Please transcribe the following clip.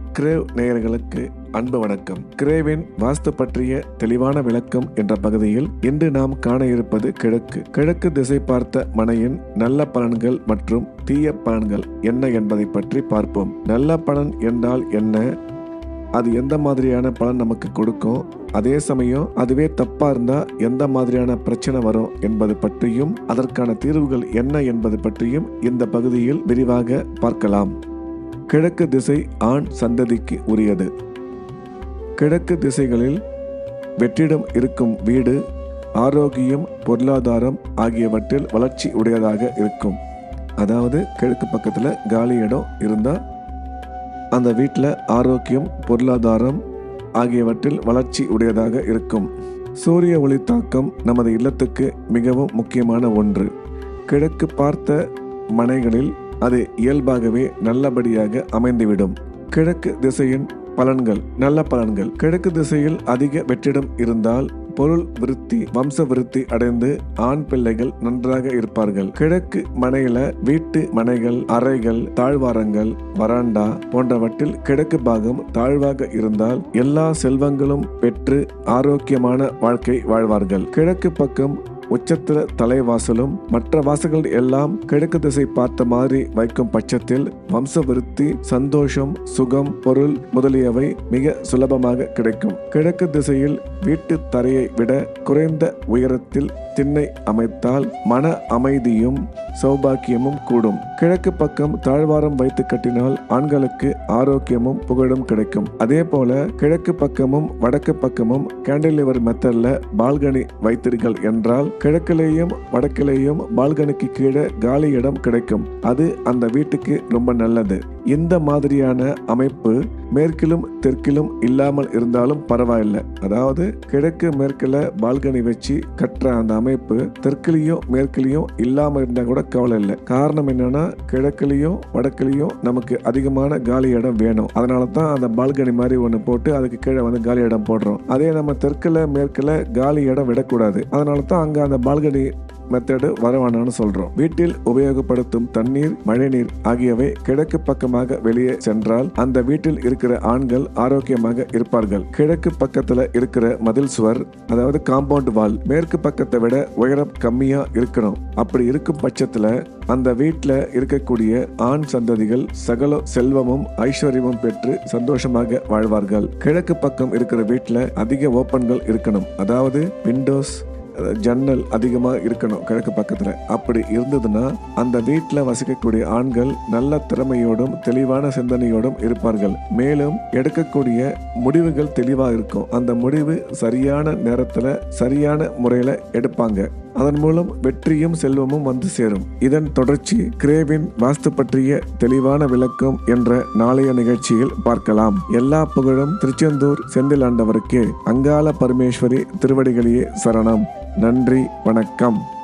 Grave நேயர்களுக்கு அன்பு வணக்கம். கிரேவின் வாஸ்து பற்றிய தெளிவான விளக்கம் என்ற பகுதியில் இன்று நாம் காண இருப்பது கிழக்கு திசை பார்த்த மனையின் நல்ல பலன்கள் மற்றும் தீய பலன்கள் என்ன என்பதை பற்றி பார்ப்போம். நல்ல பலன் என்றால் என்ன, அது எந்த மாதிரியான பலன் நமக்கு கொடுக்கும், அதே சமயம் அதுவே தப்பா இருந்தா எந்த மாதிரியான பிரச்சனை வரும் என்பது பற்றியும் அதற்கான தீர்வுகள் என்ன என்பது பற்றியும் இந்த பகுதியில் விரிவாக பார்க்கலாம். கிழக்கு திசை ஆண் சந்ததிக்கு உரியது. கிழக்கு திசைகளில் வெற்றிடம் இருக்கும் வீடு ஆரோக்கியம், பொருளாதாரம் ஆகியவற்றில் வளர்ச்சி உடையதாக இருக்கும். அதாவது கிழக்கு பக்கத்தில் காலி இடம் இருந்தால் அந்த வீட்டில் ஆரோக்கியம், பொருளாதாரம் ஆகியவற்றில் வளர்ச்சி உடையதாக இருக்கும். சூரிய ஒளி தாக்கம் நமது இல்லத்துக்கு மிகவும் முக்கியமான ஒன்று. கிழக்கு பார்த்த மனைகளில் அது இயல்பாகவே நல்லபடியாக அமைந்துவிடும். கிழக்கு திசையின் பலன்கள். நல்ல பலன்கள். கிழக்கு திசையில் அதிக வெற்றிடம் இருந்தால் பொருள் விருத்தி, வம்ச விருத்தி அடைந்து ஆண் பிள்ளைகள் நன்றாக இருப்பார்கள். கிழக்கு மனையில வீட்டு மனைகள், அறைகள், தாழ்வாரங்கள், வராண்டா போன்றவற்றில் கிழக்கு பாகம் தாழ்வாக இருந்தால் எல்லா செல்வங்களும் பெற்று ஆரோக்கியமான வாழ்க்கை வாழ்வார்கள். கிழக்கு பக்கம் உச்சத்திர தலைவாசலும் மற்ற வாசல்கள் எல்லாம் கிழக்கு திசை பார்த்த மாதிரி வைக்கும் பட்சத்தில் வம்ச விருத்தி, சந்தோஷம், சுகம், பொருள் முதலியவை மிக சுலபமாக கிடைக்கும். கிழக்கு திசையில் வீட்டு தரையை விட குறைந்த உயரத்தில் திண்ணை அமைத்தால் மன அமைதியும் சௌபாக்கியமும் கூடும். கிழக்கு பக்கம் தாழ்வாரம் வைத்து கட்டினால் ஆண்களுக்கு ஆரோக்கியமும் புகழும் கிடைக்கும். அதே போல கிழக்கு பக்கமும் வடக்கு பக்கமும் கேண்டிலிவர் மெத்தட்ல பால்கனி வைத்தீர்கள் என்றால் கிழக்கிலேயும் வடக்கிலேயும் பால்கனிக்கு கீழே காலி இடம் கிடைக்கும். அது அந்த வீட்டுக்கு ரொம்ப நல்லது. இந்த மாதிரியான அமைப்பு மேற்கிலும் தெற்கிலும் இல்லாமல் இருந்தாலும் பரவாயில்லை. அதாவது கிழக்கு மேற்குல பால்கனி வச்சு கட்டுற அந்த அமைப்பு தெற்கிலையும் மேற்கிலையும் இல்லாம இருந்தா கூட கவலை இல்லை. காரணம் என்னன்னா கிழக்குலையும் வடக்குலையும் நமக்கு அதிகமான காலி இடம் வேணும். அதனால தான் அந்த பால்கனி மாதிரி ஒன்று போட்டு அதுக்கு கீழே காலி இடம் போடுறோம். அதே நம்ம தெற்குல மேற்குல காலி இடம் விடக்கூடாது. அதனால தான் அங்க அந்த பால்கனி மெத்தடு வரவானான்னு சொல்றோம். வீட்டில் உபயோகப்படுத்தும் தண்ணீர், மழைநீர் ஆகியவை கிழக்கு பக்கமாக வெளியே சென்றால் அந்த வீட்டில் இருக்கிற ஆண்கள் ஆரோக்கியமாக இருப்பார்கள். கிழக்கு பக்கத்துல இருக்கிற மதில் சுவர், அதாவது காம்பவுண்ட் வால், மேற்கு பக்கத்தை விட உயரம் கம்மியா இருக்கணும். அப்படி இருக்கும் பட்சத்துல அந்த வீட்டில் இருக்கக்கூடிய ஆண் சந்ததிகள் சகல செல்வமும் ஐஸ்வர்யமும் பெற்று சந்தோஷமாக வாழ்வார்கள். கிழக்கு பக்கம் இருக்கிற வீட்டில் அதிக ஓப்பன்கள் இருக்கணும். அதாவது விண்டோஸ், ஜன்னல் அதிகமா இருக்கணும் கிழக்கு பக்கத்துல. அப்படி இருந்ததுன்னா அந்த வீட்டுல வசிக்கக்கூடிய ஆண்கள் நல்ல திறமையோடும் தெளிவான சிந்தனையோடும் இருப்பார்கள். மேலும் எடுக்கக்கூடிய முடிவுகள் தெளிவா இருக்கும். அந்த முடிவு சரியான நேரத்துல சரியான முறையில எடுப்பாங்க. அதன் மூலம் வெற்றியும் செல்வமும் வந்து சேரும். இதன் தொடர்ச்சி கிரேவின் வாஸ்து பற்றிய தெளிவான விளக்கம் என்ற நாளைய நிகழ்ச்சியில் பார்க்கலாம். எல்லா புகழும் திருச்செந்தூர் செந்தில் ஆண்டவருக்கே. அங்காள பரமேஸ்வரி திருவடிகளையே சரணம். நன்றி, வணக்கம்.